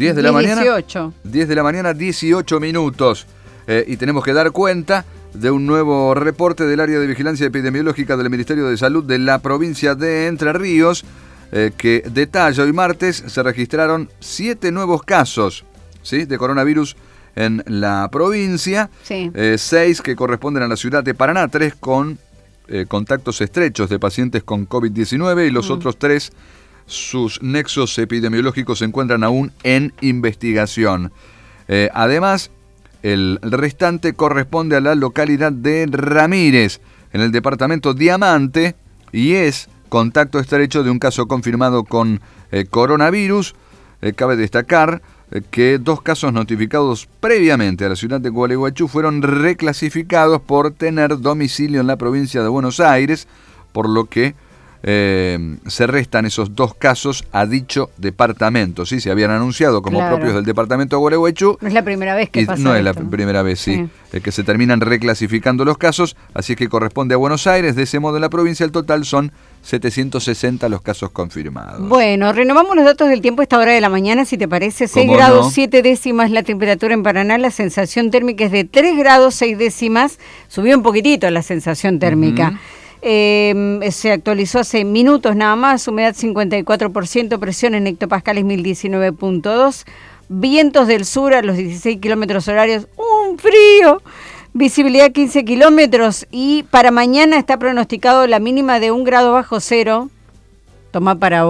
10 de la mañana. 18. 10 de la mañana, 18 minutos. Y tenemos que dar cuenta de un nuevo reporte del área de vigilancia epidemiológica del Ministerio de Salud de la provincia de Entre Ríos, que detalla: hoy martes se registraron 7 nuevos casos, ¿sí?, de coronavirus en la provincia. Sí. 6 que corresponden a la ciudad de Paraná, 3 con contactos estrechos de pacientes con COVID-19 y los otros 3, sus nexos epidemiológicos se encuentran aún en investigación. Además, el restante corresponde a la localidad de Ramírez, en el departamento Diamante, y es contacto estrecho de un caso confirmado con coronavirus. Cabe destacar que 2 casos notificados previamente a la ciudad de Gualeguaychú fueron reclasificados por tener domicilio en la provincia de Buenos Aires, por lo que se restan esos 2 casos a dicho departamento. ¿Sí? Se habían anunciado como propios del departamento de Gualeguaychú. No es la primera vez que pasa No es esto. la primera vez, sí, que se terminan reclasificando los casos, así que corresponde a Buenos Aires. De ese modo, en la provincia el total son 760 los casos confirmados. Bueno, renovamos los datos del tiempo a esta hora de la mañana, si te parece. 6 grados 7 décimas la temperatura en Paraná, la sensación térmica es de 3 grados 6 décimas, subió un poquitito la sensación térmica. Se actualizó hace minutos nada más, humedad 54%, presión en hectopascales 1019.2, vientos del sur a los 16 kilómetros horarios, un frío, visibilidad 15 kilómetros, y para mañana está pronosticado la mínima de 1 grado bajo cero. Toma para